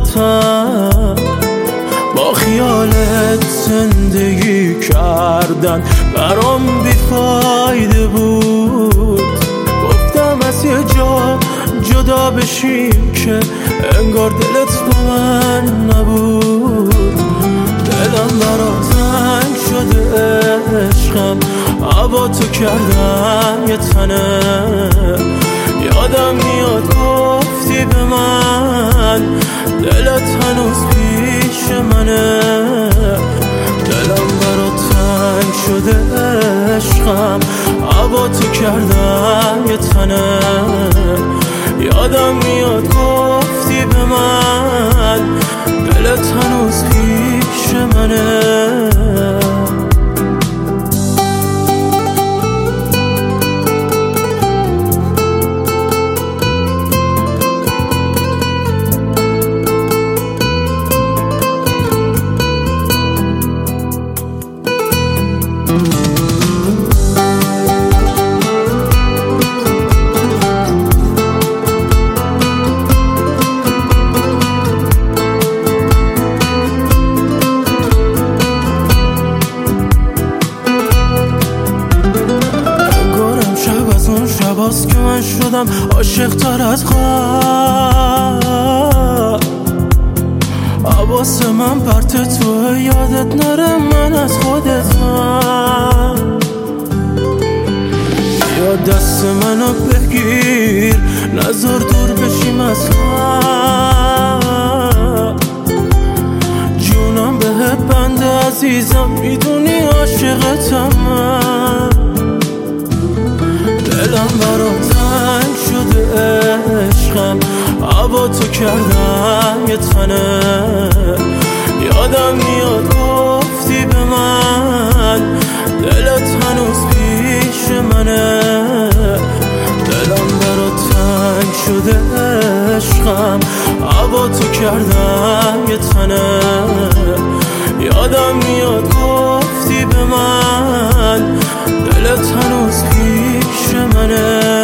براتم، با خیالت زندگی کردن برام بیفایده بود. گفتم از یه جا جدا بشیم که انگار دلت با من نبود. دلم برات تنگ شده عشقم، هوا تو کردم یه تنه. یادم میاد گفتی به من دلت هنوز پیش منه. دلم برات تنگ شده عشقم، هوا تو کردم یه تنه. یادم میاد گفتی به من دلت هنوز پیش منه. شباست که من شدم عاشق تر از خواب. حواس من پرت تو، یادت نره من از خودتم. یا دست منو بگیر، نذار دور بشیم از هم. جونم بهت بنده عزیزم، میدونی عاشقتم من. دلم برات تنگ شده عشقم، هوا تو کردم یه تنه. یادم میاد گفتی به من دلت هنوز پیش منه. دلم برات تنگ شده عشقم، هوا تو کردم یه تنه. یادم میاد گفتی به من دلت هنوز پیش منه.